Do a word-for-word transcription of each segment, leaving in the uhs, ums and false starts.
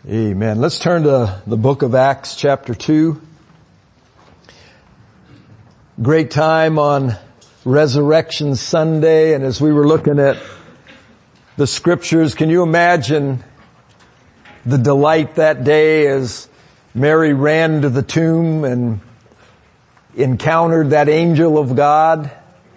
Amen. Let's turn to the book of Acts chapter two. Great time on Resurrection Sunday, and as we were looking at the scriptures, can you imagine the delight that day as Mary ran to the tomb and encountered that angel of God?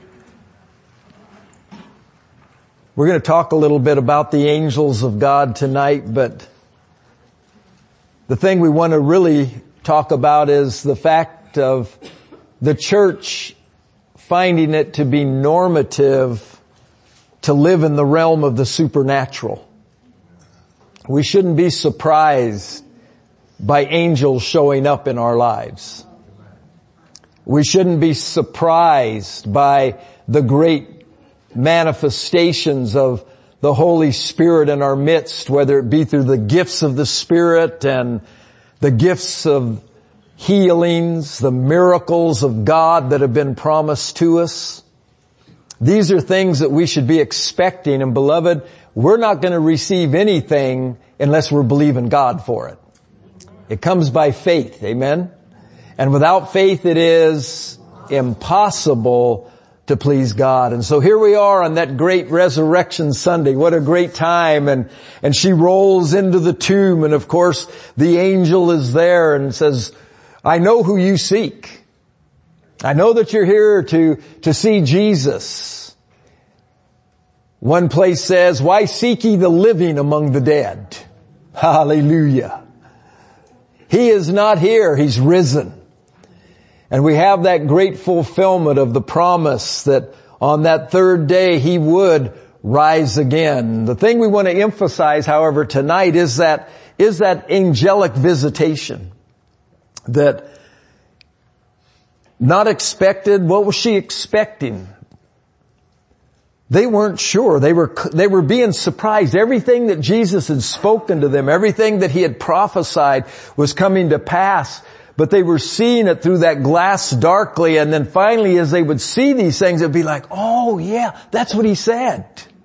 We're going to talk a little bit about the angels of God tonight, but the thing we want to really talk about is the fact of the church finding it to be normative to live in the realm of the supernatural. We shouldn't be surprised by angels showing up in our lives. We shouldn't be surprised by the great manifestations of the Holy Spirit in our midst, whether it be through the gifts of the Spirit and the gifts of healings, the miracles of God that have been promised to us. These are things that we should be expecting, and beloved, we're not going to receive anything unless we're believing God for it. It comes by faith, amen? And without faith it is impossible to please God. And so here we are on that great Resurrection Sunday. What a great time. And, and she rolls into the tomb, and of course the angel is there and says, I know who you seek. I know that you're here to, to see Jesus. One place says, why seek ye the living among the dead? Hallelujah. He is not here. He's risen. And we have that great fulfillment of the promise that on that third day He would rise again. The thing we want to emphasize, however, tonight is that, is that angelic visitation. That not expected. What was she expecting? They weren't sure. They were, they were being surprised. Everything that Jesus had spoken to them, everything that He had prophesied was coming to pass. But they were seeing it through that glass darkly, and then finally as they would see these things, it'd be like, oh yeah, that's what He said.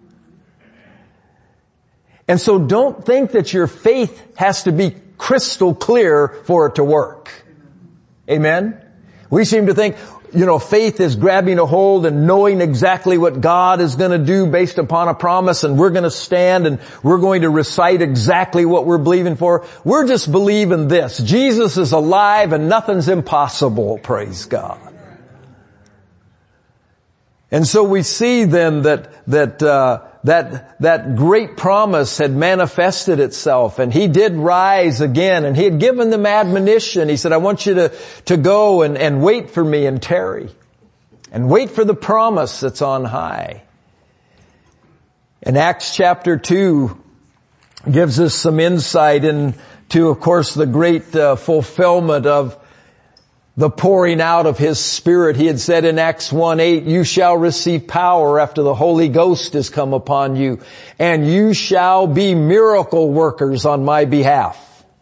And so don't think that your faith has to be crystal clear for it to work. Amen? We seem to think, you know, faith is grabbing a hold and knowing exactly what God is going to do based upon a promise, and we're going to stand and we're going to recite exactly what we're believing for. We're just believing this. Jesus is alive and nothing's impossible, praise God. And so we see then that, that, uh, that, that great promise had manifested itself, and He did rise again, and He had given them admonition. He said, I want you to, to go and, and wait for me and tarry, and wait for the promise that's on high. And Acts chapter two gives us some insight into, of course, the great uh, fulfillment of the pouring out of His Spirit. He had said in Acts one eight, you shall receive power after the Holy Ghost has come upon you, and you shall be miracle workers on my behalf.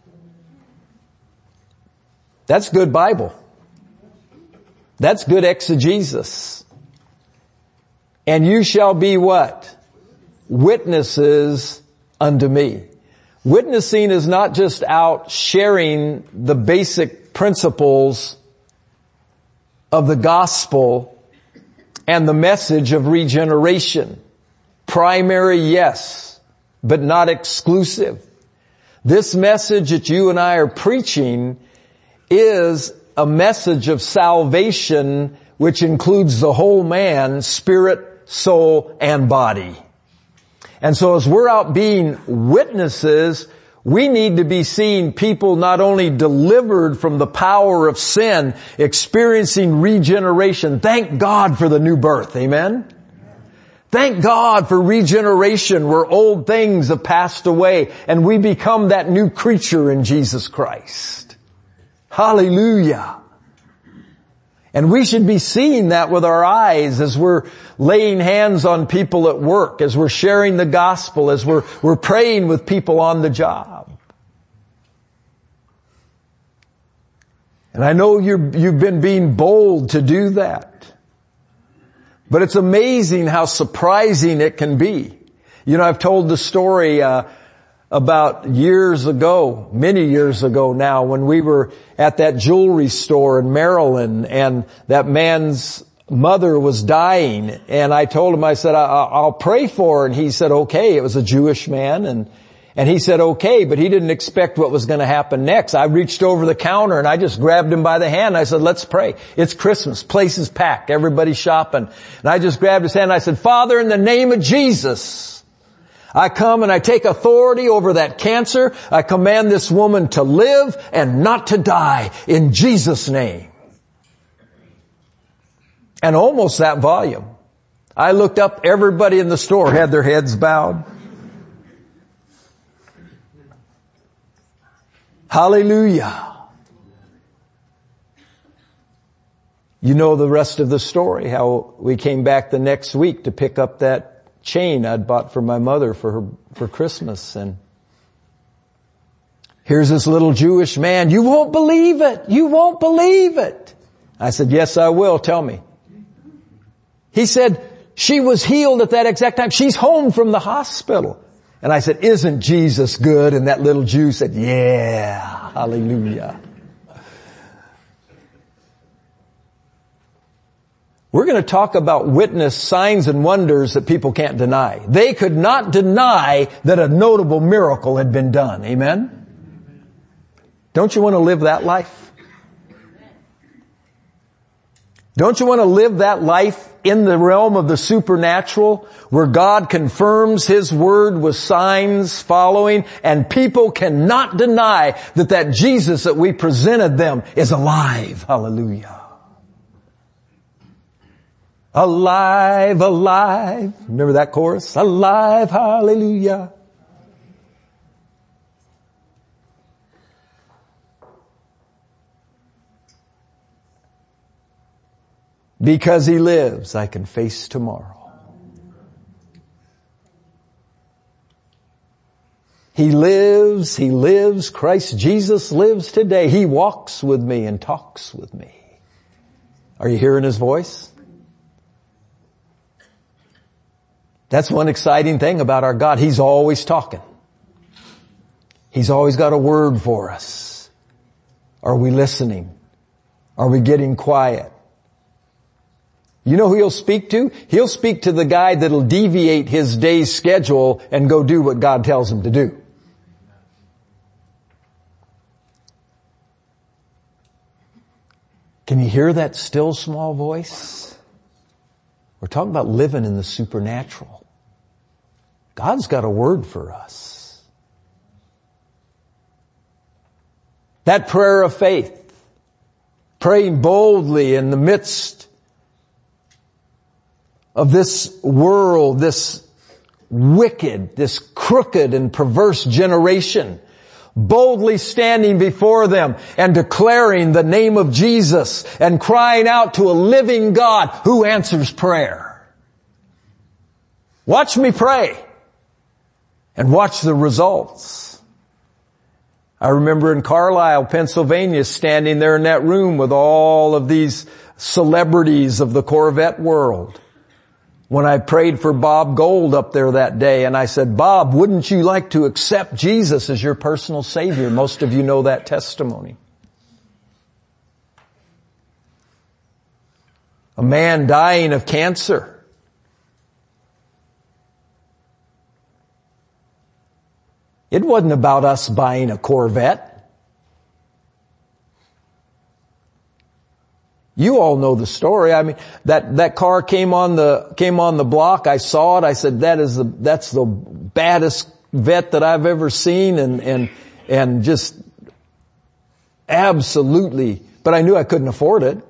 That's good Bible. That's good exegesis. And you shall be what? Witnesses unto me. Witnessing is not just out sharing the basic principles of the gospel and the message of regeneration. Primary, yes, but not exclusive. This message that you and I are preaching is a message of salvation which includes the whole man, spirit, soul, and body. And so as we're out being witnesses, we need to be seeing people not only delivered from the power of sin, experiencing regeneration. Thank God for the new birth. Amen? Thank God for regeneration where old things have passed away and we become that new creature in Jesus Christ. Hallelujah. And we should be seeing that with our eyes as we're laying hands on people at work, as we're sharing the gospel, as we're, we're praying with people on the job. And I know you're, you've been being bold to do that. But it's amazing how surprising it can be. You know, I've told the story, uh, about years ago, many years ago now, when we were at that jewelry store in Maryland and that man's mother was dying, and I told him, I said, I'll pray for her. And he said, okay. It was a Jewish man, and and he said, okay, but he didn't expect what was going to happen next. I reached over the counter and I just grabbed him by the hand. I said, let's pray. It's Christmas. Place is packed. Everybody's shopping. And I just grabbed his hand and I said, Father, in the name of Jesus, I come and I take authority over that cancer. I command this woman to live and not to die in Jesus' name. And almost that volume. I looked up, everybody in the store had their heads bowed. Hallelujah. You know the rest of the story, how we came back the next week to pick up that chain I'd bought for my mother for her, for Christmas. And here's this little Jewish man. You won't believe it. You won't believe it. I said, yes, I will. Tell me. He said, she was healed at that exact time. She's home from the hospital. And I said, isn't Jesus good? And that little Jew said, yeah, hallelujah. We're going to talk about witness signs and wonders that people can't deny. They could not deny that a notable miracle had been done. Amen? Don't you want to live that life? Don't you want to live that life in the realm of the supernatural, where God confirms His word with signs following, and people cannot deny that that Jesus that we presented them is alive? Hallelujah. Alive, alive. Remember that chorus? Alive, hallelujah. Because He lives, I can face tomorrow. He lives, He lives, Christ Jesus lives today. He walks with me and talks with me. Are you hearing His voice? That's one exciting thing about our God. He's always talking. He's always got a word for us. Are we listening? Are we getting quiet? You know who He'll speak to? He'll speak to the guy that'll deviate his day's schedule and go do what God tells him to do. Can you hear that still small voice? We're talking about living in the supernatural. God's got a word for us. That prayer of faith, praying boldly in the midst of this world, this wicked, this crooked and perverse generation, boldly standing before them and declaring the name of Jesus and crying out to a living God who answers prayer. Watch me pray and watch the results. I remember in Carlisle, Pennsylvania, standing there in that room with all of these celebrities of the Corvette world, when I prayed for Bob Gold up there that day, and I said, Bob, wouldn't you like to accept Jesus as your personal Savior? Most of you know that testimony. A man dying of cancer. It wasn't about us buying a Corvette. You all know the story. I mean, that, that car came on the, came on the block. I saw it. I said, that is the, that's the baddest vet that I've ever seen, and, and, and just absolutely, but I knew I couldn't afford it.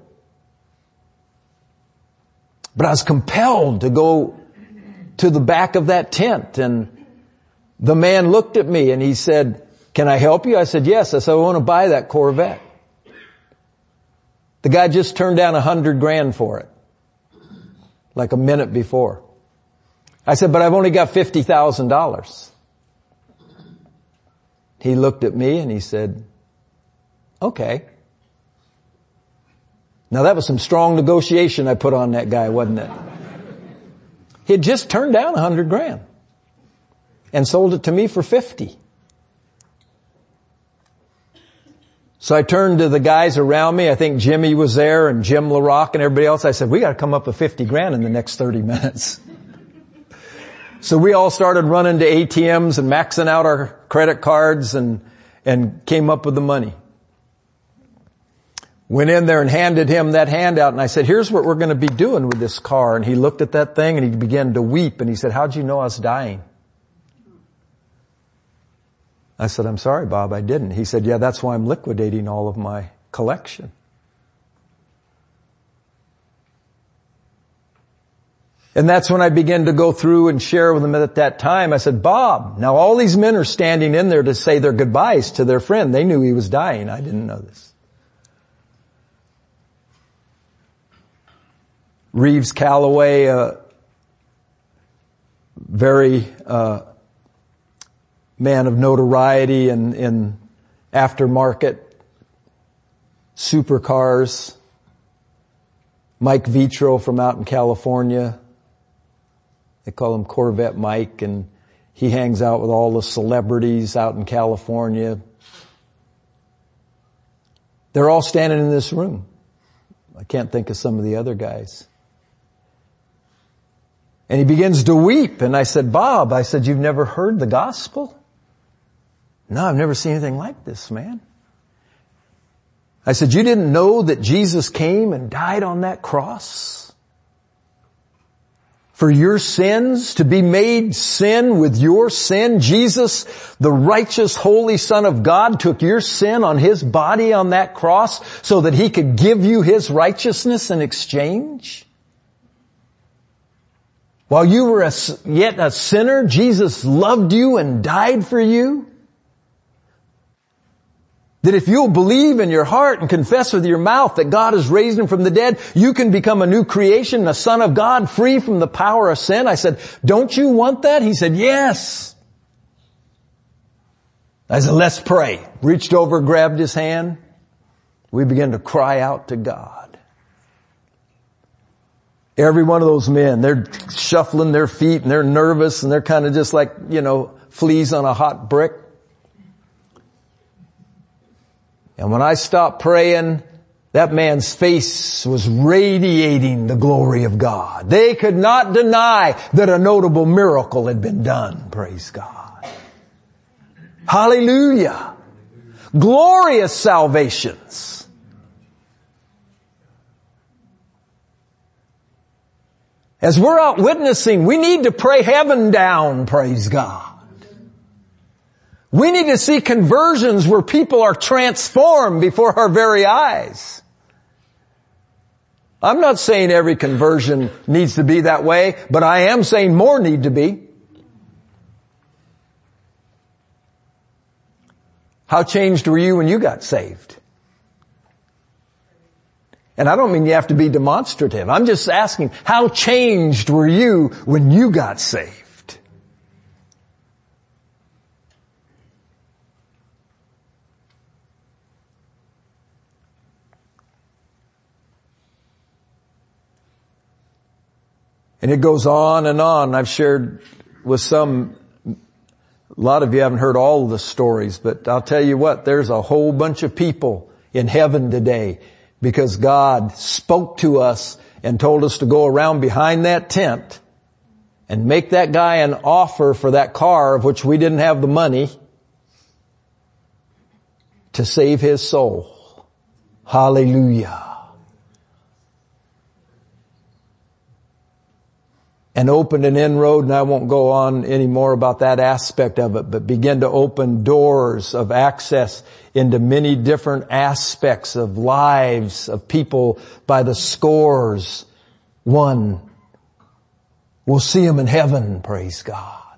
But I was compelled to go to the back of that tent, and the man looked at me and he said, can I help you? I said, yes. I said, I want to buy that Corvette. The guy just turned down a hundred grand for it, like a minute before. I said, but I've only got fifty thousand dollars. He looked at me and he said, okay. Now that was some strong negotiation I put on that guy, wasn't it? He had just turned down a hundred grand and sold it to me for fifty. So I turned to the guys around me. I think Jimmy was there and Jim LaRock and everybody else. I said, we got to come up with fifty grand in the next thirty minutes. So we all started running to A T Ms and maxing out our credit cards and, and came up with the money. Went in there and handed him that handout and I said, here's what we're going to be doing with this car. And he looked at that thing and he began to weep and he said, how'd you know I was dying? I said, I'm sorry, Bob, I didn't. He said, yeah, that's why I'm liquidating all of my collection. And that's when I began to go through and share with them at that time. I said, Bob, now all these men are standing in there to say their goodbyes to their friend. They knew he was dying. I didn't know this. Reeves Calloway, a very uh man of notoriety in, in aftermarket supercars. Mike Vitro from out in California. They call him Corvette Mike, and he hangs out with all the celebrities out in California. They're all standing in this room. I can't think of some of the other guys. And he begins to weep, and I said, Bob, I said, you've never heard the gospel? No, I've never seen anything like this, man. I said, you didn't know that Jesus came and died on that cross for your sins, to be made sin with your sin? Jesus, the righteous, holy Son of God, took your sin on His body on that cross so that He could give you His righteousness in exchange? While you were a, yet a sinner, Jesus loved you and died for you? That if you'll believe in your heart and confess with your mouth that God has raised Him from the dead, you can become a new creation, a son of God, free from the power of sin. I said, don't you want that? He said, yes. I said, let's pray. Reached over, grabbed his hand. We began to cry out to God. Every one of those men, they're shuffling their feet and they're nervous and they're kind of just like, you know, fleas on a hot brick. And when I stopped praying, that man's face was radiating the glory of God. They could not deny that a notable miracle had been done. Praise God. Hallelujah. Glorious salvations. As we're out witnessing, we need to pray heaven down. Praise God. We need to see conversions where people are transformed before our very eyes. I'm not saying every conversion needs to be that way, but I am saying more need to be. How changed were you when you got saved? And I don't mean you have to be demonstrative. I'm just asking, how changed were you when you got saved? And it goes on and on. I've shared with some, a lot of you haven't heard all of the stories, but I'll tell you what, there's a whole bunch of people in heaven today because God spoke to us and told us to go around behind that tent and make that guy an offer for that car of which we didn't have the money to save his soul. Hallelujah. And opened an inroad, and I won't go on any more about that aspect of it, but begin to open doors of access into many different aspects of lives of people by the scores. One, we'll see them in heaven, praise God.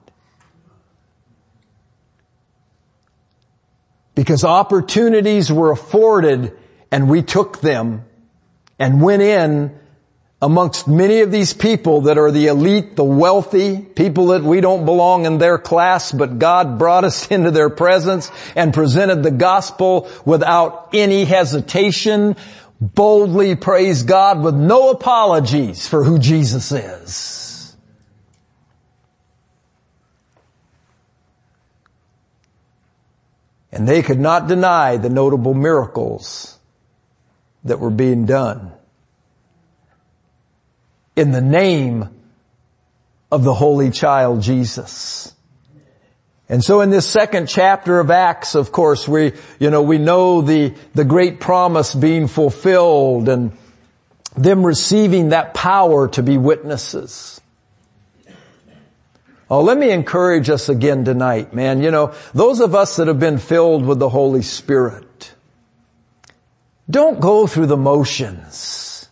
Because opportunities were afforded, and we took them and went in amongst many of these people that are the elite, the wealthy, people that we don't belong in their class, but God brought us into their presence and presented the gospel without any hesitation, boldly, praise God, with no apologies for who Jesus is. And they could not deny the notable miracles that were being done in the name of the Holy Child Jesus. And so in this second chapter of Acts, of course, we, you know, we know the, the great promise being fulfilled and them receiving that power to be witnesses. Oh, let me encourage us again tonight, man. You know, those of us that have been filled with the Holy Spirit, don't go through the motions.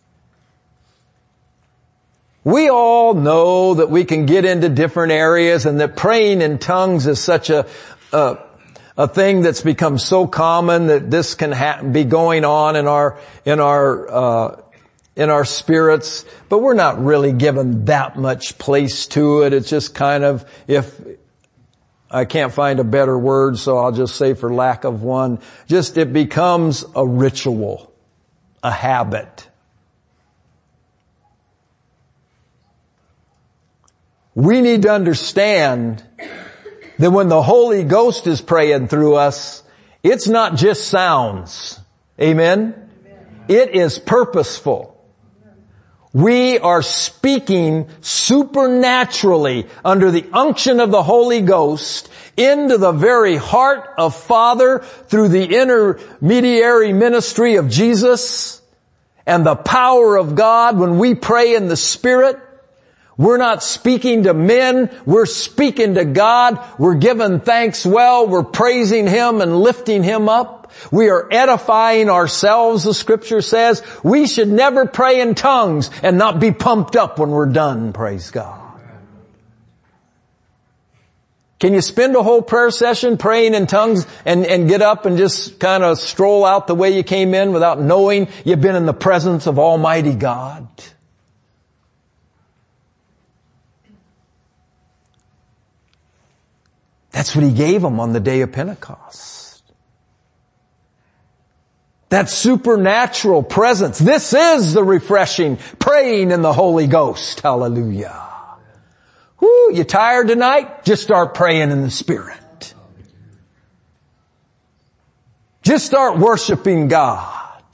We all know that we can get into different areas and that praying in tongues is such a, a, a thing that's become so common that this can ha- be going on in our, in our, uh, in our spirits, but we're not really given that much place to it. It's just kind of, if I can't find a better word, so I'll just say for lack of one, just it becomes a ritual, a habit. We need to understand that when the Holy Ghost is praying through us, it's not just sounds. Amen? Amen. It is purposeful. We are speaking supernaturally under the unction of the Holy Ghost into the very heart of Father through the intermediary ministry of Jesus and the power of God. When we pray in the Spirit, we're not speaking to men, we're speaking to God. We're giving thanks well, we're praising Him and lifting Him up. We are edifying ourselves, the Scripture says. We should never pray in tongues and not be pumped up when we're done, praise God. Can you spend a whole prayer session praying in tongues and, and get up and just kind of stroll out the way you came in without knowing you've been in the presence of Almighty God? That's what He gave them on the day of Pentecost. That supernatural presence. This is the refreshing praying in the Holy Ghost. Hallelujah. Whoo, you tired tonight? Just start praying in the Spirit. Just start worshiping God.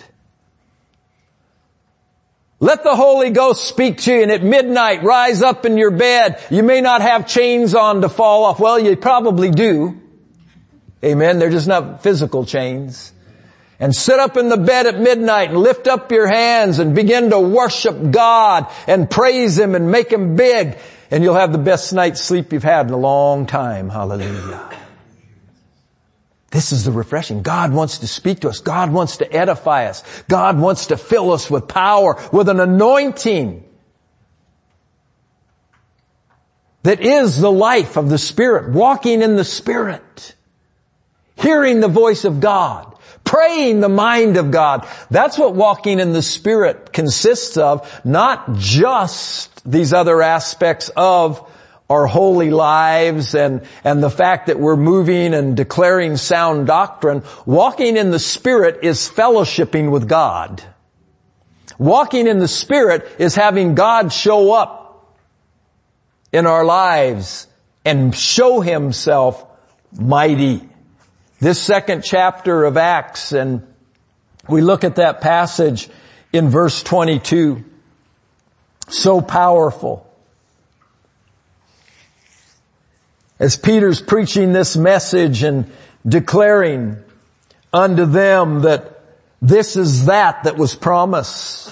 Let the Holy Ghost speak to you, and at midnight rise up in your bed. You may not have chains on to fall off. Well, you probably do. Amen. They're just not physical chains. And sit up in the bed at midnight and lift up your hands and begin to worship God and praise Him and make Him big. And you'll have the best night's sleep you've had in a long time. Hallelujah. This is the refreshing. God wants to speak to us. God wants to edify us. God wants to fill us with power, with an anointing that is the life of the Spirit, walking in the Spirit, hearing the voice of God, praying the mind of God. That's what walking in the Spirit consists of, not just these other aspects of our holy lives and, and the fact that we're moving and declaring sound doctrine. Walking in the Spirit is fellowshipping with God. Walking in the Spirit is having God show up in our lives and show Himself mighty. This second chapter of Acts, and we look at that passage in verse twenty-two. So powerful. As Peter's preaching this message and declaring unto them that this is that that was promised.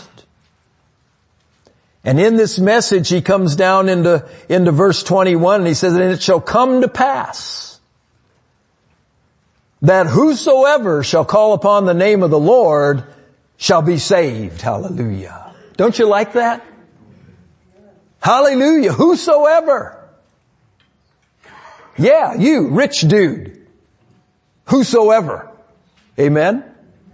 And in this message he comes down into, into verse twenty-one and he says, and it shall come to pass that whosoever shall call upon the name of the Lord shall be saved. Hallelujah. Don't you like that? Hallelujah. Whosoever. Yeah, you, rich dude. Whosoever. Amen?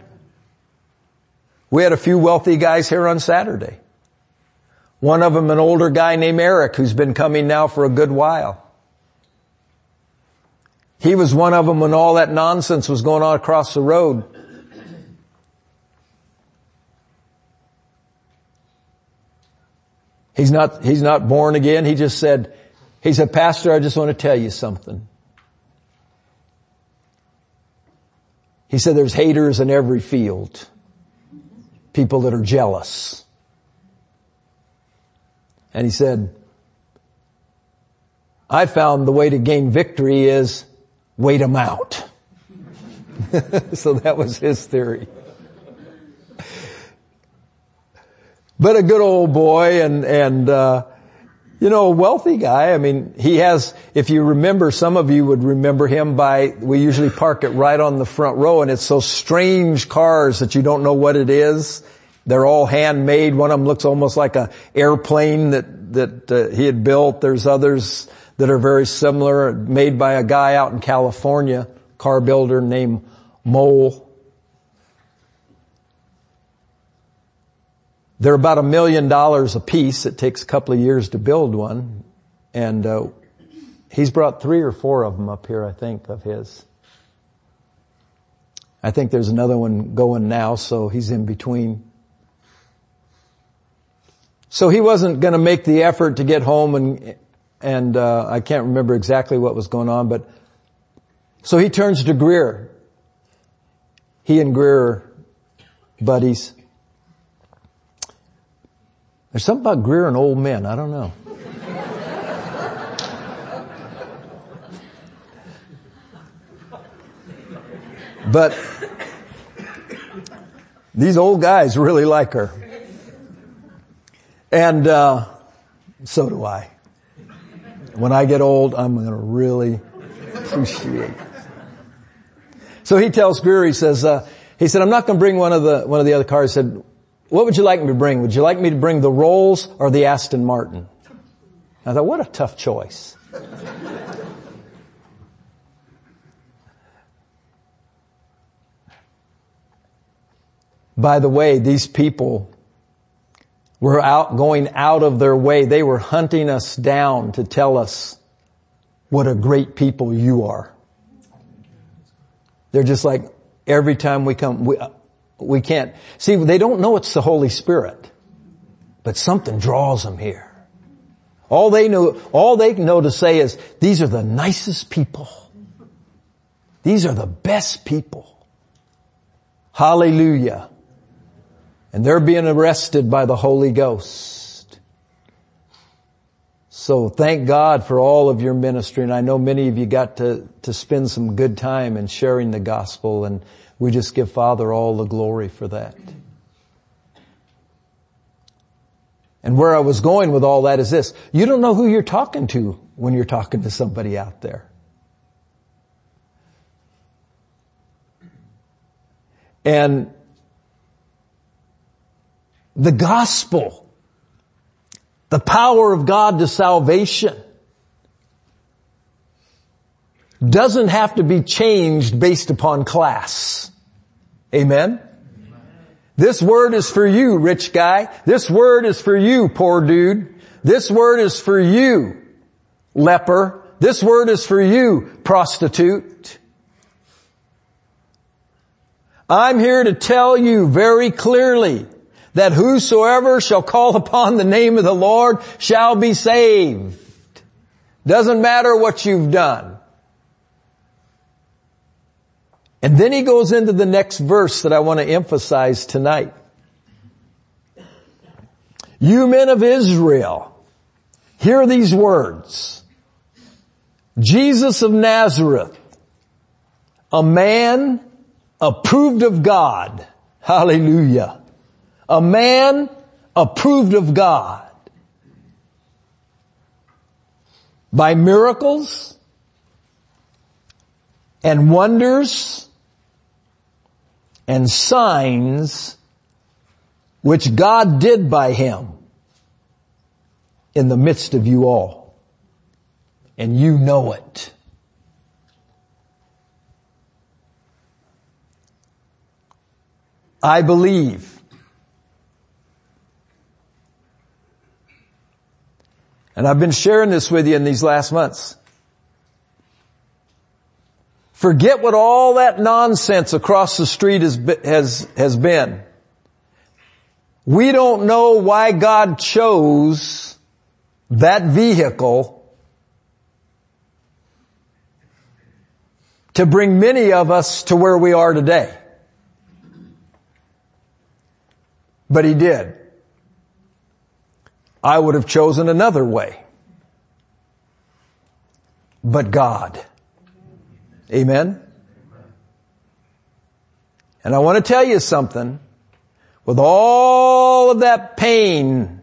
We had a few wealthy guys here on Saturday. One of them, an older guy named Eric, who's been coming now for a good while. He was one of them when all that nonsense was going on across the road. He's not, he's not born again. He just said, he said, Pastor, I just want to tell you something. He said there's haters in every field. People that are jealous. And he said, I found the way to gain victory is wait them out. So that was his theory. But a good old boy and, and, uh, you know, a wealthy guy. I mean, he has, if you remember, some of you would remember him by, we usually park it right on the front row, and it's those strange cars that you don't know what it is. They're all handmade. One of them looks almost like a airplane that, that uh, he had built. There's others that are very similar, made by a guy out in California, car builder named Mole. They're about a million dollars a piece. It takes a couple of years to build one. And uh, he's brought three or four of them up here, I think, of his. I think there's another one going now, so he's in between. So he wasn't going to make the effort to get home, and and uh, I can't remember exactly what was going on, but so he turns to Greer. He and Greer are buddies. There's something about Greer and old men. I don't know. But these old guys really like her. And uh so do I. When I get old, I'm going to really appreciate it. So he tells Greer, he says, uh, he said, I'm not going to bring one of the, one of the other cars. He said, what would you like me to bring? Would you like me to bring the Rolls or the Aston Martin? I thought, what a tough choice. By the way, these people were out, going out of their way. They were hunting us down to tell us what a great people you are. They're just like, every time we come, we, we can't. See, they don't know it's the Holy Spirit, but something draws them here. All they know, all they know to say is, these are the nicest people. These are the best people. Hallelujah. And they're being arrested by the Holy Ghost. So thank God for all of your ministry. And I know many of you got to, to spend some good time in sharing the gospel. And we just give Father all the glory for that. And where I was going with all that is this. You don't know who you're talking to when you're talking to somebody out there. And the gospel, the power of God to salvation, doesn't have to be changed based upon class. Amen? This word is for you, rich guy. This word is for you, poor dude. This word is for you, leper. This word is for you, prostitute. I'm here to tell you very clearly that whosoever shall call upon the name of the Lord shall be saved. Doesn't matter what you've done. And then he goes into the next verse that I want to emphasize tonight. You men of Israel, hear these words. Jesus of Nazareth, a man approved of God. Hallelujah. A man approved of God by miracles and wonders and signs which God did by him in the midst of you all. And you know it. I believe and I've been sharing this with you in these last months. Forget what all that nonsense across the street has, has, has been. We don't know why God chose that vehicle to bring many of us to where we are today. But He did. I would have chosen another way. But God. Amen? And I want to tell you something. With all of that pain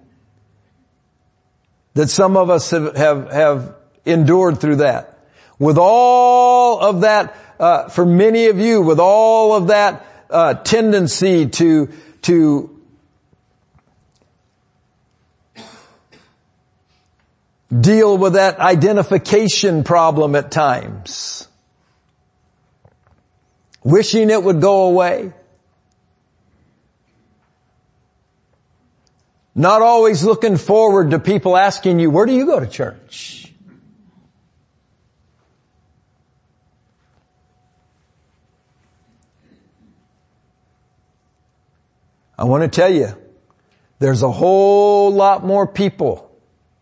that some of us have, have, have endured through that, with all of that, uh, for many of you, with all of that uh, tendency to, to deal with that identification problem at times, wishing it would go away, not always looking forward to people asking you, where do you go to church? I want to tell you, there's a whole lot more people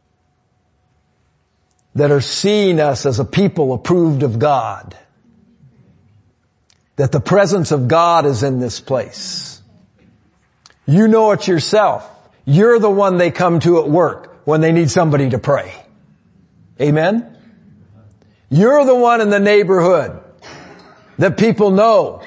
that are seeing us as a people approved of God. That the presence of God is in this place. You know it yourself. You're the one they come to at work when they need somebody to pray. Amen? You're the one in the neighborhood that people know.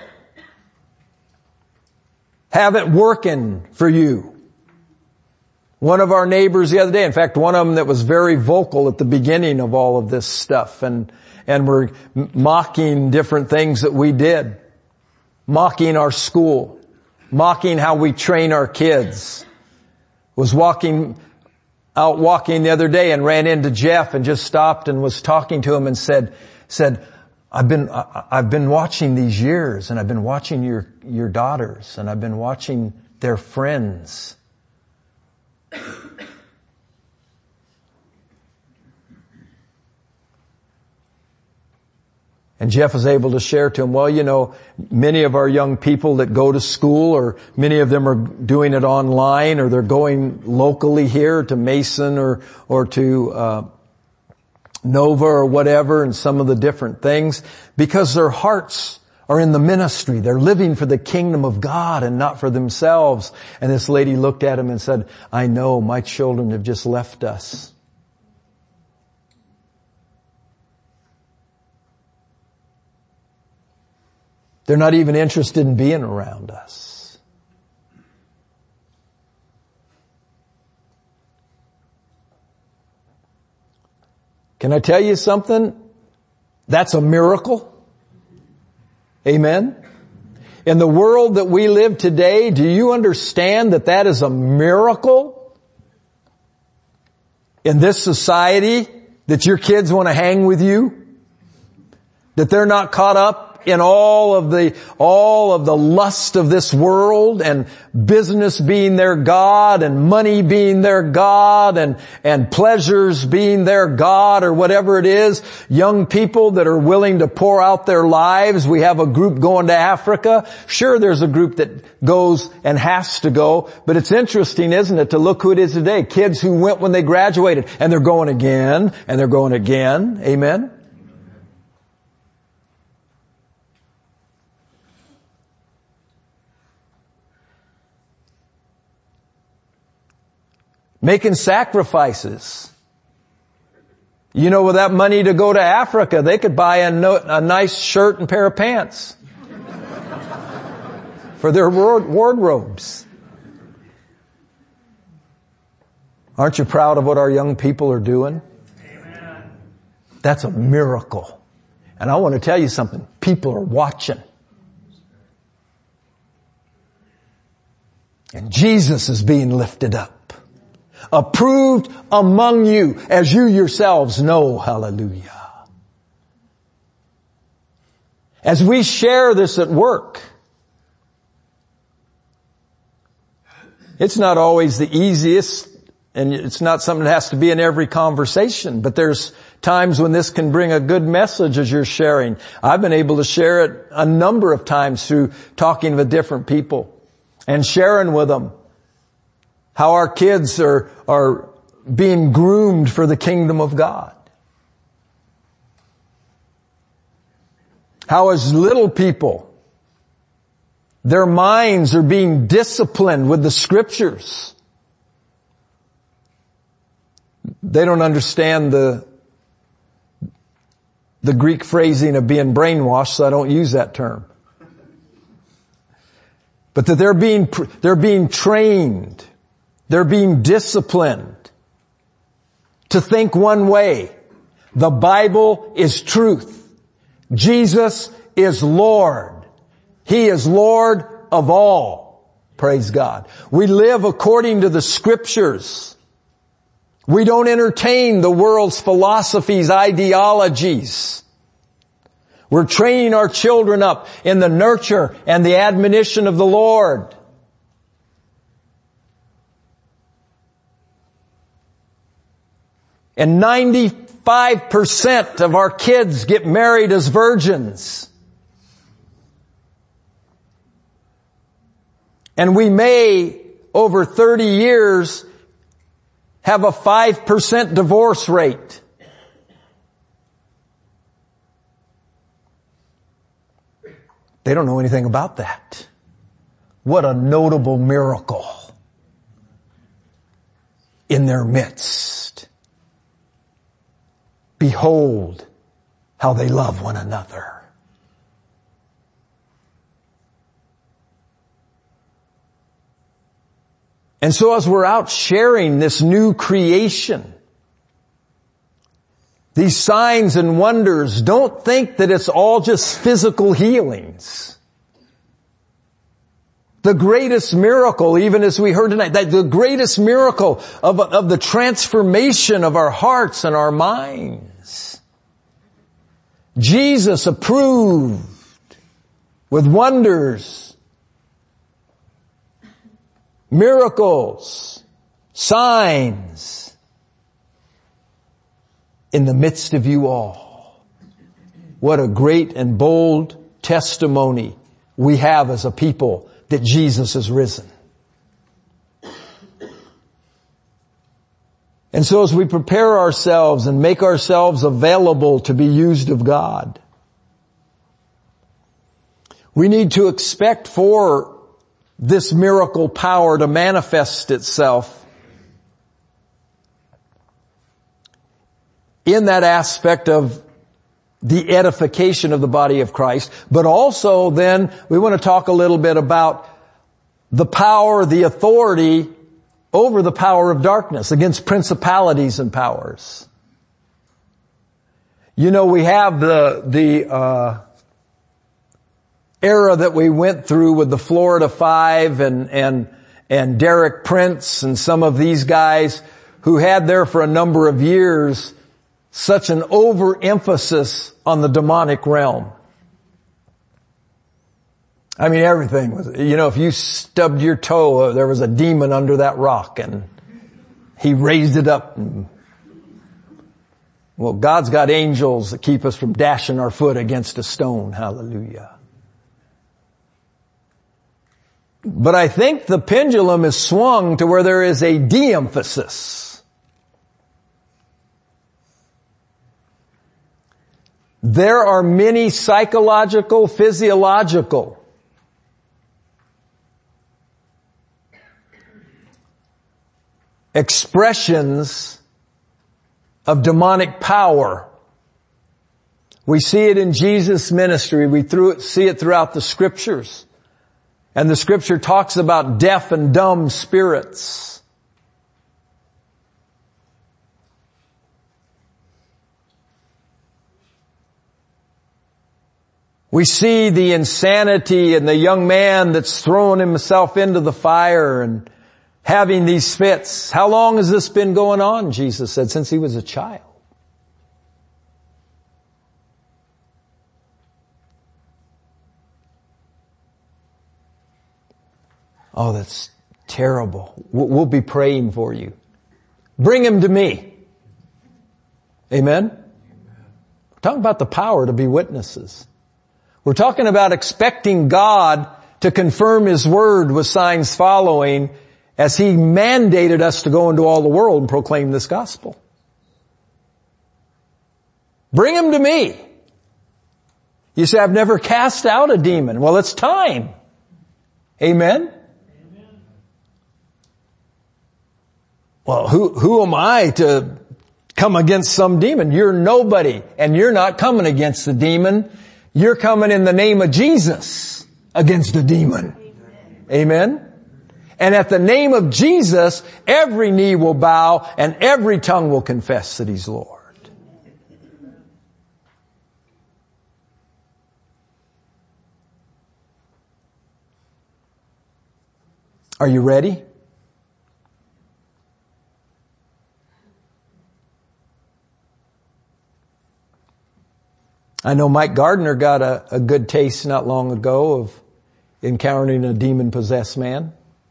Have it working for you. One of our neighbors the other day, in fact, one of them that was very vocal at the beginning of all of this stuff and, and were mocking different things that we did. Mocking our school. Mocking how we train our kids. Was walking, out walking the other day and ran into Jeff and just stopped and was talking to him and said, said, I've been, I've been watching these years and I've been watching your, your daughters and I've been watching their friends. And Jeff was able to share to him, well, you know, many of our young people that go to school, or many of them are doing it online, or they're going locally here to Mason or, or to, uh, Nova or whatever, and some of the different things, because their hearts are in the ministry. They're living for the kingdom of God and not for themselves. And this lady looked at him and said, I know my children have just left us. They're not even interested in being around us. Can I tell you something? That's a miracle. Amen? In the world that we live today, do you understand that that is a miracle? In this society, that your kids want to hang with you? That they're not caught up in all of the, all of the lust of this world, and business being their God, and money being their God, and, and pleasures being their God, or whatever it is. Young people that are willing to pour out their lives. We have a group going to Africa. Sure, there's a group that goes and has to go, but it's interesting, isn't it, to look who it is today. Kids who went when they graduated, and they're going again, and they're going again. Amen? Making sacrifices. You know, with that money to go to Africa, they could buy a, no, a nice shirt and pair of pants for their wardrobes. Aren't you proud of what our young people are doing? Amen. That's a miracle. And I want to tell you something. People are watching. And Jesus is being lifted up. Approved among you, as you yourselves know. Hallelujah. As we share this at work, it's not always the easiest, and it's not something that has to be in every conversation, but there's times when this can bring a good message as you're sharing. I've been able to share it a number of times through talking with different people and sharing with them how our kids are, are being groomed for the kingdom of God. How as little people, their minds are being disciplined with the Scriptures. They don't understand the, the Greek phrasing of being brainwashed, so I don't use that term. But that they're being, they're being trained, they're being disciplined to think one way. The Bible is truth. Jesus is Lord. He is Lord of all. Praise God. We live according to the Scriptures. We don't entertain the world's philosophies, ideologies. We're training our children up in the nurture and the admonition of the Lord. And ninety-five percent of our kids get married as virgins. And we may, over thirty years, have a five percent divorce rate. They don't know anything about that. What a notable miracle in their midst. Behold how they love one another. And so as we're out sharing this new creation, these signs and wonders, don't think that it's all just physical healings. The greatest miracle, even as we heard tonight, that the greatest miracle of, of the transformation of our hearts and our minds. Jesus approved with wonders, miracles, signs, in the midst of you all. What a great and bold testimony we have as a people that Jesus has risen. And so as we prepare ourselves and make ourselves available to be used of God, we need to expect for this miracle power to manifest itself in that aspect of the edification of the body of Christ. But also then we want to talk a little bit about the power, the authority over the power of darkness against principalities and powers. You know, we have the, the, uh, era that we went through with the Florida Five and, and, and Derek Prince and some of these guys who had there for a number of years such an overemphasis on the demonic realm. I mean, everything was, you know, if you stubbed your toe, there was a demon under that rock and he raised it up. And, well, God's got angels that keep us from dashing our foot against a stone. Hallelujah. But I think the pendulum is swung to where there is a de-emphasis. There are many psychological, physiological expressions of demonic power. We see it in Jesus' ministry. We through, see it throughout the Scriptures. And the Scripture talks about deaf and dumb spirits. We see the insanity in the young man that's throwing himself into the fire and having these fits. How long has this been going on? Jesus said, since he was a child. Oh, that's terrible. We'll be praying for you. Bring him to me. Amen? We're talking about the power to be witnesses. We're talking about expecting God to confirm His word with signs following as He mandated us to go into all the world and proclaim this gospel. Bring him to me. You say, I've never cast out a demon. Well, it's time. Amen? Amen. Well, who, who am I to come against some demon? You're nobody, and you're not coming against the demon. You're coming in the name of Jesus against the demon. Amen? Amen? And at the name of Jesus, every knee will bow and every tongue will confess that He's Lord. Are you ready? I know Mike Gardner got a, a good taste not long ago of encountering a demon-possessed man.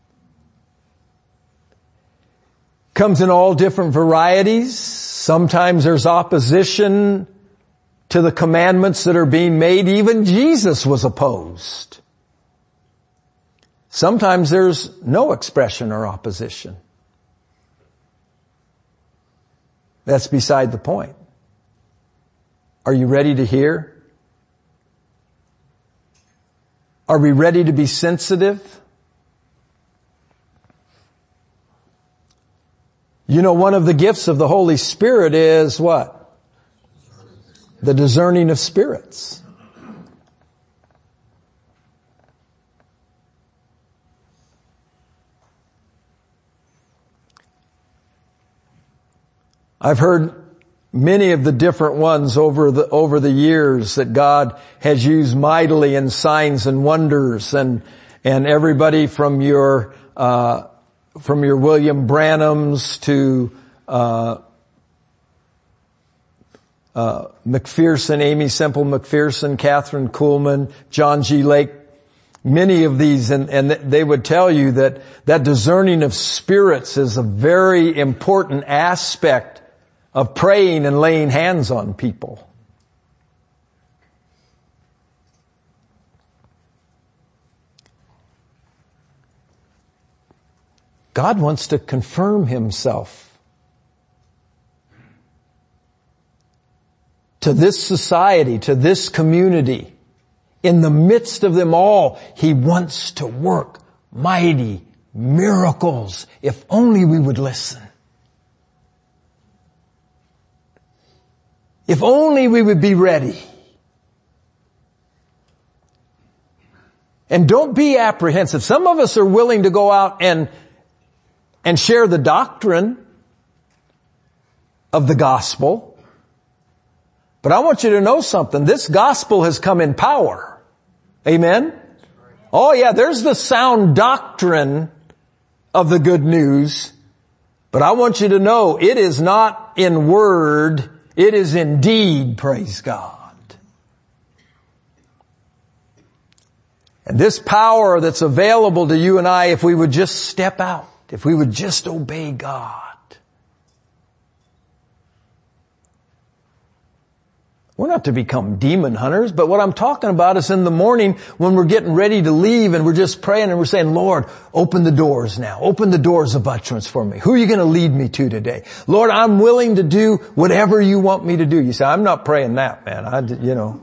Comes in all different varieties. Sometimes there's opposition to the commandments that are being made. Even Jesus was opposed. Sometimes there's no expression or opposition. That's beside the point. Are you ready to hear? Are we ready to be sensitive? You know, one of the gifts of the Holy Spirit is what? The discerning of spirits. I've heard many of the different ones over the, over the years that God has used mightily in signs and wonders, and, and everybody from your, uh, from your William Branhams to, uh, uh, McPherson, Amy Semple McPherson, Catherine Kuhlman, John G. Lake, many of these, and, and they would tell you that that discerning of spirits is a very important aspect of praying and laying hands on people. God wants to confirm Himself to this society, to this community. In the midst of them all, He wants to work mighty miracles if only we would listen. If only we would be ready. And don't be apprehensive. Some of us are willing to go out and, and share the doctrine of the gospel. But I want you to know something. This gospel has come in power. Amen? Oh yeah, there's the sound doctrine of the good news. But I want you to know it is not in word. It is indeed, praise God. And this power that's available to you and I, if we would just step out, if we would just obey God. We're not to become demon hunters, but what I'm talking about is in the morning when we're getting ready to leave and we're just praying and we're saying, Lord, open the doors now. Open the doors of utterance for me. Who are you going to lead me to today? Lord, I'm willing to do whatever you want me to do. You say, I'm not praying that, man. I, you know,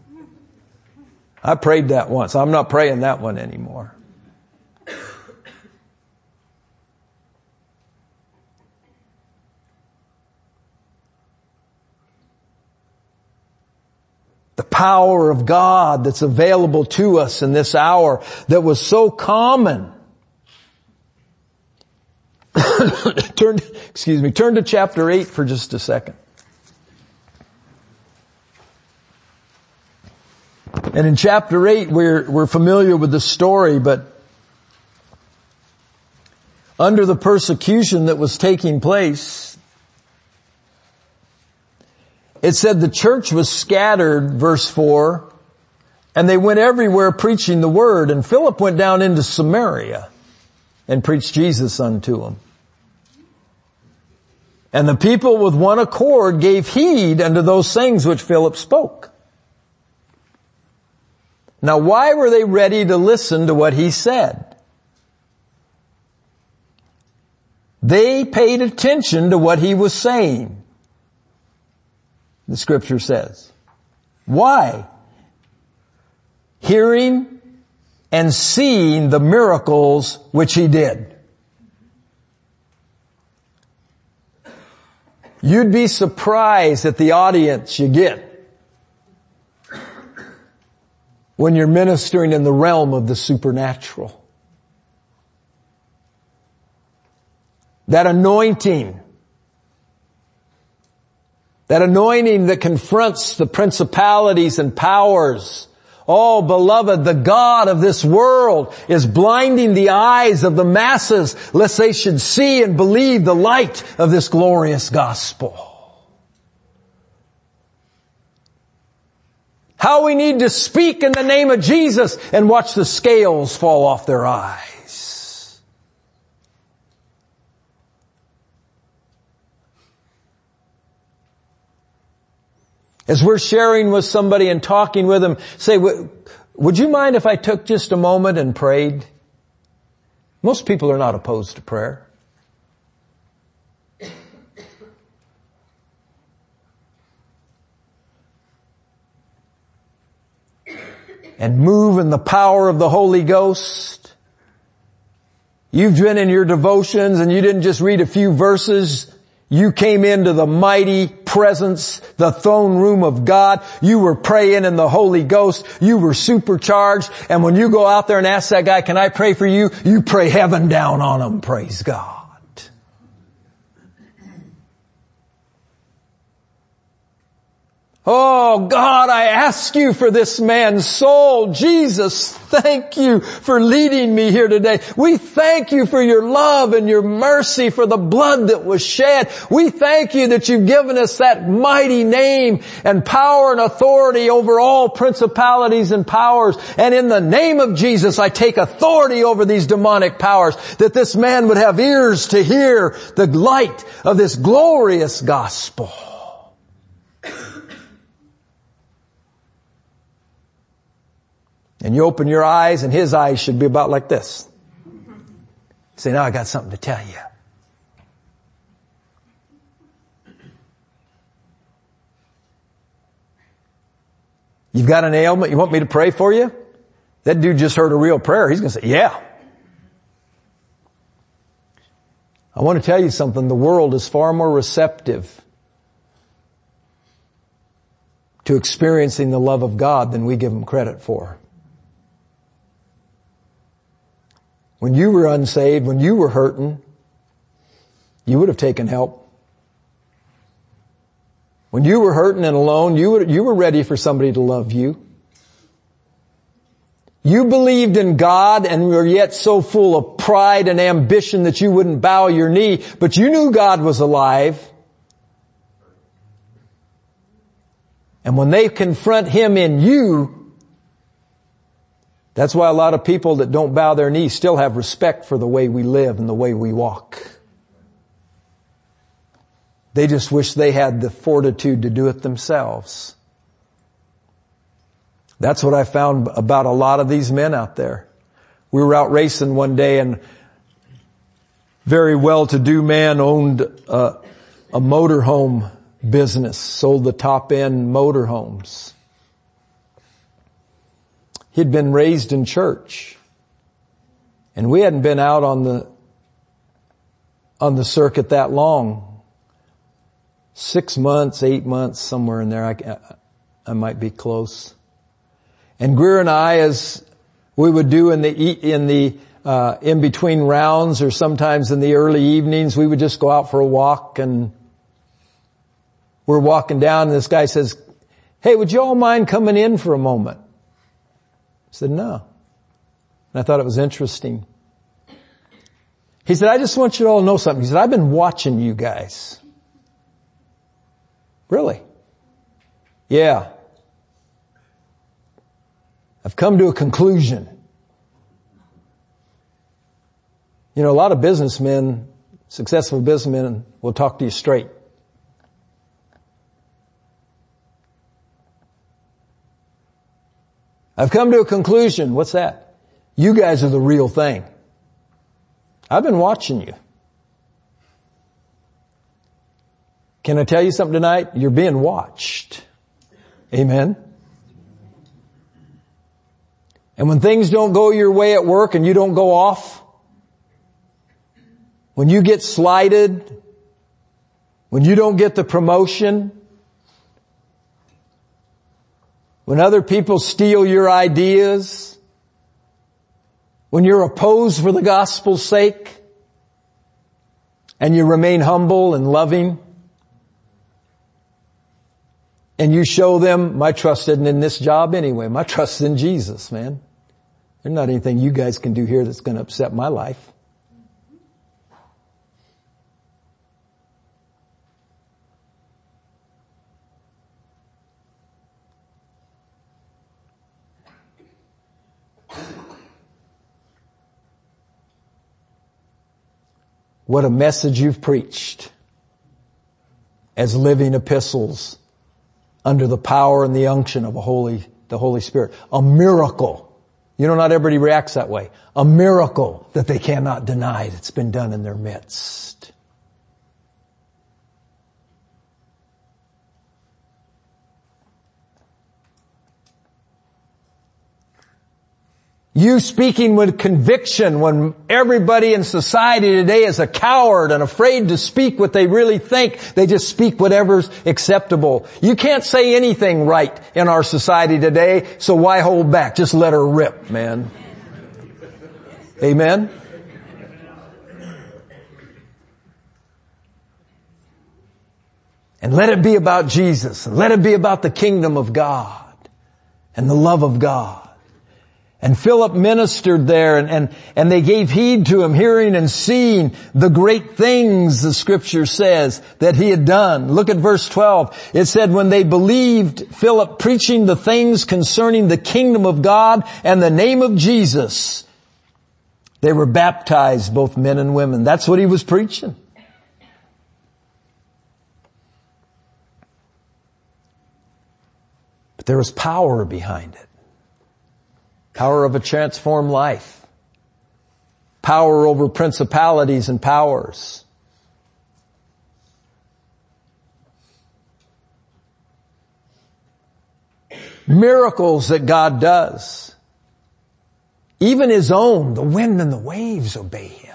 I prayed that once. I'm not praying that one anymore. The power of God that's available to us in this hour that was so common. turn, excuse me, turn to chapter eight for just a second. And in chapter eight, we're, we're familiar with the story, but under the persecution that was taking place, it said the church was scattered, verse four, and they went everywhere preaching the word. And Philip went down into Samaria and preached Jesus unto them. And the people with one accord gave heed unto those things which Philip spoke. Now why were they ready to listen to what he said? They paid attention to what he was saying. The scripture says. Why? hearing and seeing the miracles which He did. You'd be surprised at the audience you get when you're ministering in the realm of the supernatural. That anointing, that anointing that confronts the principalities and powers. Oh, beloved, the God of this world is blinding the eyes of the masses lest they should see and believe the light of this glorious gospel. How we need to speak in the name of Jesus and watch the scales fall off their eyes. As we're sharing with somebody and talking with them, say, would you mind if I took just a moment and prayed? Most people are not opposed to prayer. And move in the power of the Holy Ghost. You've been in your devotions and you didn't just read a few verses. You came into the mighty presence, the throne room of God. You were praying in the Holy Ghost. You were supercharged. And when you go out there and ask that guy, can I pray for you? You pray heaven down on him. Praise God. Oh God, I ask you for this man's soul. Jesus, thank you for leading me here today. We thank you for your love and your mercy, for the blood that was shed. We thank you that you've given us that mighty name and power and authority over all principalities and powers. And in the name of Jesus, I take authority over these demonic powers, that this man would have ears to hear the light of this glorious gospel. And you open your eyes and his eyes should be about like this. Say, now I got something to tell you. You've got an ailment, you want me to pray for you? That dude just heard a real prayer. He's going to say, yeah. I want to tell you something. The world is far more receptive to experiencing the love of God than we give them credit for. When you were unsaved, when you were hurting, you would have taken help. When you were hurting and alone, you were, you were ready for somebody to love you. You believed in God and were yet so full of pride and ambition that you wouldn't bow your knee, but you knew God was alive. And when they confront Him in you, that's why a lot of people that don't bow their knees still have respect for the way we live and the way we walk. They just wish they had the fortitude to do it themselves. That's what I found about a lot of these men out there. We were out racing one day and very well-to-do man owned a, a motorhome business, sold the top-end motorhomes. He'd been raised in church. And we hadn't been out on the, on the circuit that long. Six months, eight months, somewhere in there. I, I might be close. And Greer and I, as we would do in the, in the, uh, in between rounds or sometimes in the early evenings, we would just go out for a walk and we're walking down and this guy says, hey, would you all mind coming in for a moment? I said, no. And I thought it was interesting. He said, I just want you to all know something. He said, I've been watching you guys. Really? Yeah. I've come to a conclusion. You know, a lot of businessmen, successful businessmen, will talk to you straight. I've come to a conclusion. What's that? You guys are the real thing. I've been watching you. Can I tell you something tonight? You're being watched. Amen. And when things don't go your way at work and you don't go off, when you get slighted, when you don't get the promotion, when other people steal your ideas, when you're opposed for the gospel's sake, and you remain humble and loving, and you show them, my trust isn't in this job anyway. My trust is in Jesus, man. There's not anything you guys can do here that's going to upset my life. What a message you've preached as living epistles under the power and the unction of a holy, the Holy Spirit. A miracle. You know, not everybody reacts that way. A miracle that they cannot deny that's been done in their midst. You speaking with conviction when everybody in society today is a coward and afraid to speak what they really think. They just speak whatever's acceptable. You can't say anything right in our society today, so why hold back? Just let her rip, man. Amen? And let it be about Jesus. And let it be about the kingdom of God and the love of God. And Philip ministered there and, and, and they gave heed to him, hearing and seeing the great things the scripture says that he had done. Look at verse twelve. It said, when they believed Philip preaching the things concerning the kingdom of God and the name of Jesus, they were baptized, both men and women. That's what he was preaching. But there was power behind it. Power of a transformed life. Power over principalities and powers. Miracles that God does. Even His own, the wind and the waves obey Him.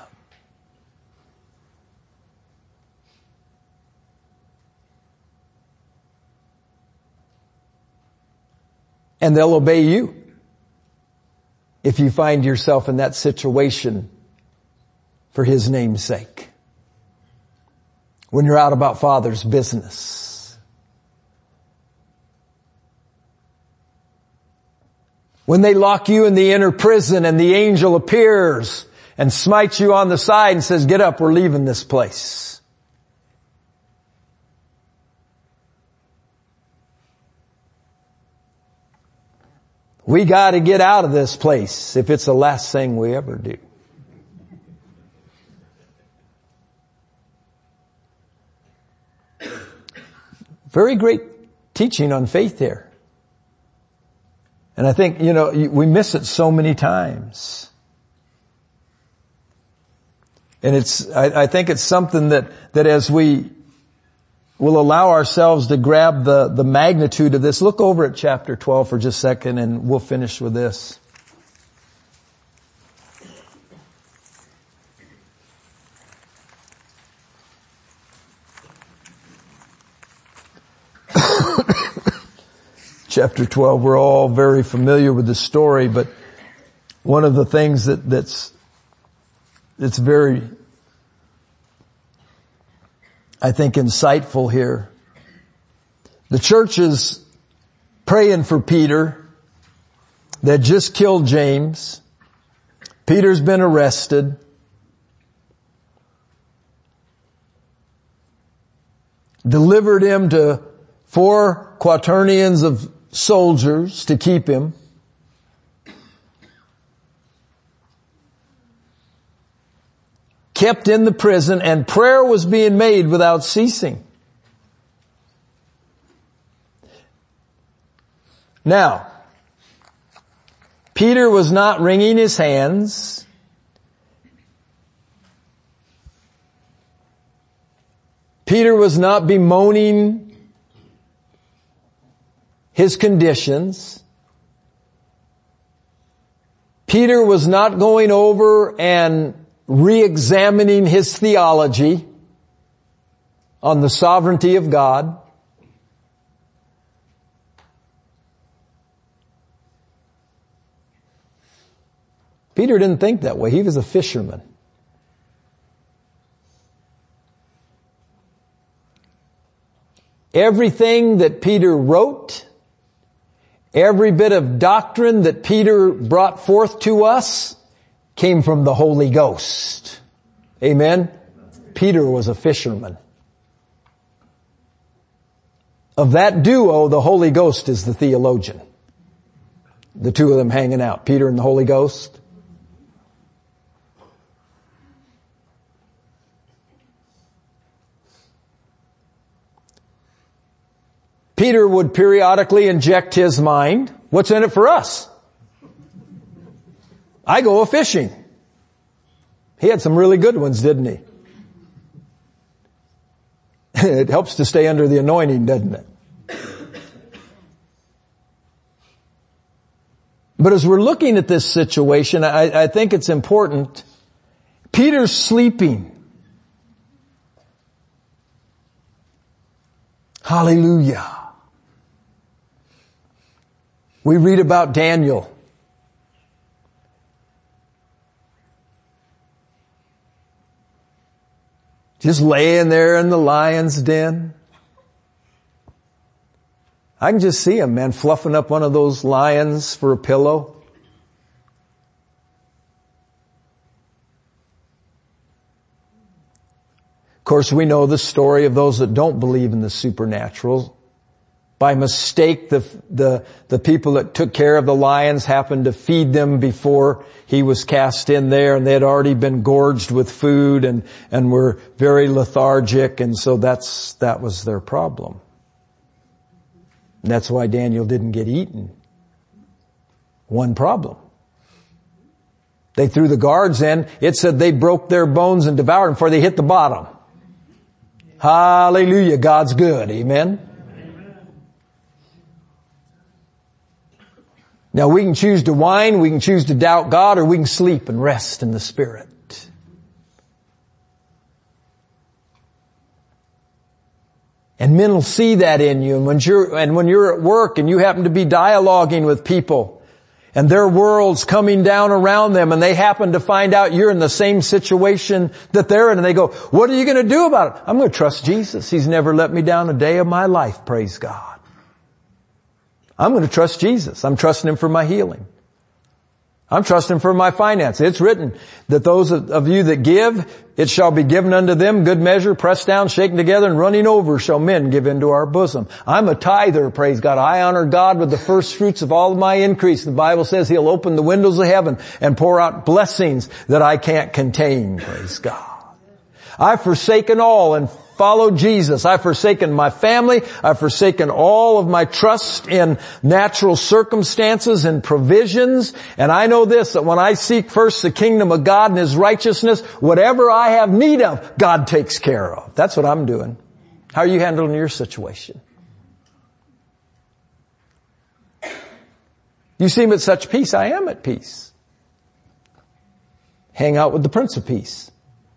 And they'll obey you. If you find yourself in that situation for His name's sake. When you're out about Father's business. When they lock you in the inner prison and the angel appears and smites you on the side and says, get up, we're leaving this place. We got to get out of this place if it's the last thing we ever do. Very great teaching on faith here. And I think, you know, we miss it so many times. And it's, I, I think it's something that, that as we will allow ourselves to grab the, the magnitude of this. Look over at chapter twelve for just a second and we'll finish with this. Chapter twelve, we're all very familiar with the story, but one of the things that, that's, that's very, I think, insightful here. The church is praying for Peter that just killed James. Peter's been arrested. Delivered him to four quaternions of soldiers to keep him. Kept in the prison, and prayer was being made without ceasing. Now, Peter was not wringing his hands. Peter was not bemoaning his conditions. Peter was not going over and re-examining his theology on the sovereignty of God. Peter didn't think that way. He was a fisherman. Everything that Peter wrote, every bit of doctrine that Peter brought forth to us came from the Holy Ghost. Amen? Peter was a fisherman. Of that duo, the Holy Ghost is the theologian. The two of them hanging out, Peter and the Holy Ghost. Peter would periodically inject his mind. What's in it for us? I go a-fishing. He had some really good ones, didn't he? It helps to stay under the anointing, doesn't it? But as we're looking at this situation, I, I think it's important. Peter's sleeping. Hallelujah. We read about Daniel. Just laying there in the lion's den. I can just see him, man, fluffing up one of those lions for a pillow. Of course, we know the story of those that don't believe in the supernatural. By mistake, the, the, the people that took care of the lions happened to feed them before he was cast in there, and they had already been gorged with food and, and were very lethargic, and so that's, that was their problem. And that's why Daniel didn't get eaten. One problem. They threw the guards in. It said they broke their bones and devoured them before they hit the bottom. Hallelujah. God's good. Amen. Now we can choose to whine, we can choose to doubt God, or we can sleep and rest in the Spirit. And men will see that in you. And when you're, and when you're at work and you happen to be dialoguing with people and their world's coming down around them and they happen to find out you're in the same situation that they're in, and they go, what are you going to do about it? I'm going to trust Jesus. He's never let me down a day of my life, praise God. I'm going to trust Jesus. I'm trusting Him for my healing. I'm trusting Him for my finances. It's written that those of you that give, it shall be given unto them, good measure, pressed down, shaken together, and running over shall men give into our bosom. I'm a tither, praise God. I honor God with the first fruits of all of my increase. The Bible says He'll open the windows of heaven and pour out blessings that I can't contain, praise God. I've forsaken all and followed Jesus. I've forsaken my family. I've forsaken all of my trust in natural circumstances and provisions. And I know this, that when I seek first the kingdom of God and His righteousness, whatever I have need of, God takes care of. That's what I'm doing. How are you handling your situation? You seem at such peace. I am at peace. Hang out with the Prince of Peace.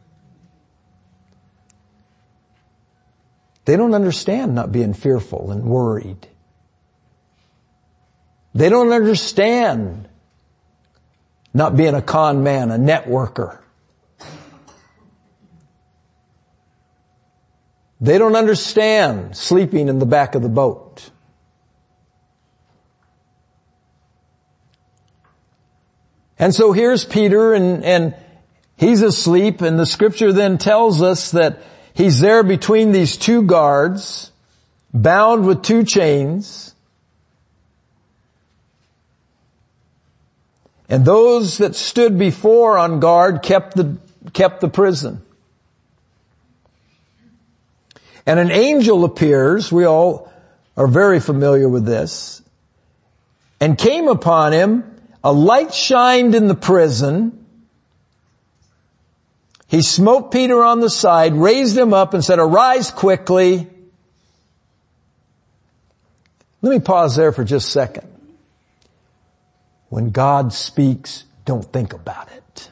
They don't understand not being fearful and worried. They don't understand not being a con man, a networker. They don't understand sleeping in the back of the boat. And so here's Peter, and, and he's asleep, and the scripture then tells us that he's there between these two guards, bound with two chains. And those that stood before on guard kept the, kept the prison. And an angel appears, we all are very familiar with this, and came upon him. A light shined in the prison. He smote Peter on the side, raised him up, and said, arise quickly. Let me pause there for just a second. When God speaks, don't think about it.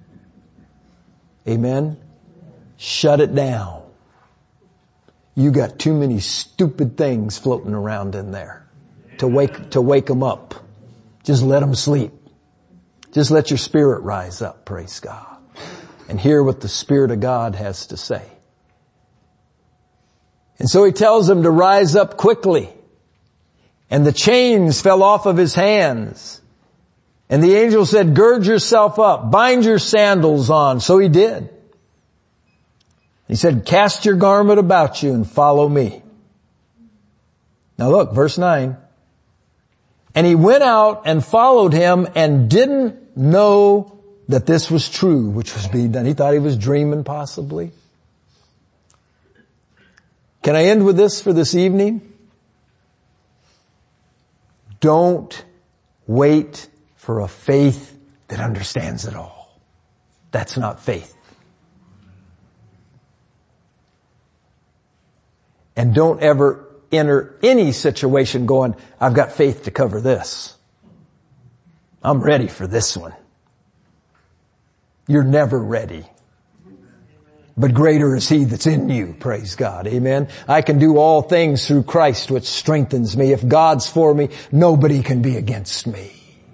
Amen? Shut it down. You got too many stupid things floating around in there to wake, to wake them up. Just let them sleep. Just let your spirit rise up, praise God, and hear what the Spirit of God has to say. And so he tells him to rise up quickly. And the chains fell off of his hands. And the angel said, gird yourself up, bind your sandals on. So he did. He said, cast your garment about you and follow me. Now look, verse nine. And he went out and followed him and didn't know that this was true, which was being done. He thought he was dreaming possibly. Can I end with this for this evening? Don't wait for a faith that understands it all. That's not faith. And don't ever enter any situation going, I've got faith to cover this. I'm ready for this one. You're never ready. But greater is He that's in you, praise God. Amen. I can do all things through Christ which strengthens me. If God's for me, nobody can be against me.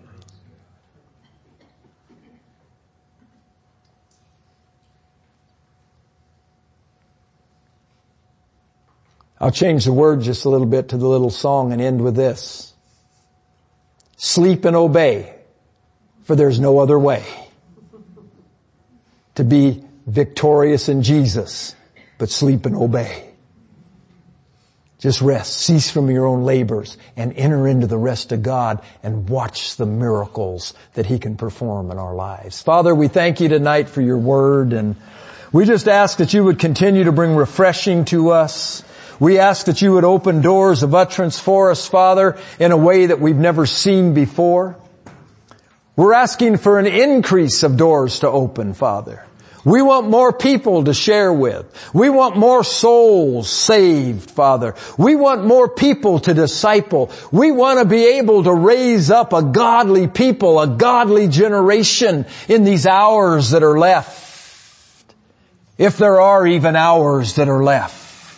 I'll change the word just a little bit to the little song and end with this. Sleep and obey, for there's no other way to be victorious in Jesus, but sleep and obey. Just rest, cease from your own labors, and enter into the rest of God and watch the miracles that He can perform in our lives. Father, we thank You tonight for Your word, and we just ask that You would continue to bring refreshing to us. We ask that You would open doors of utterance for us, Father, in a way that we've never seen before. We're asking for an increase of doors to open, Father. We want more people to share with. We want more souls saved, Father. We want more people to disciple. We want to be able to raise up a godly people, a godly generation in these hours that are left. If there are even hours that are left.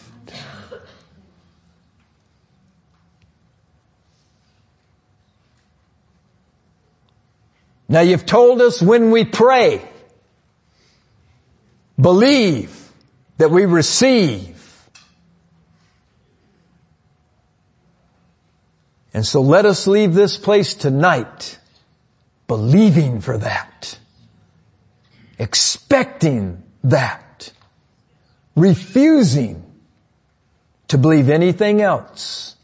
Now You've told us when we pray, believe that we receive. And so let us leave this place tonight believing for that, expecting that, refusing to believe anything else,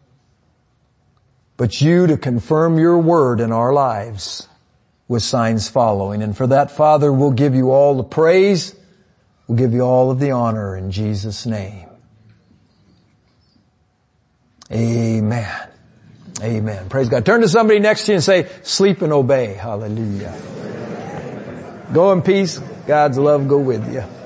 but You to confirm Your word in our lives with signs following. And for that, Father, we'll give You all the praise. We'll give You all of the honor in Jesus' name. Amen. Amen. Praise God. Turn to somebody next to you and say, sleep and obey. Hallelujah. Go in peace. God's love go with you.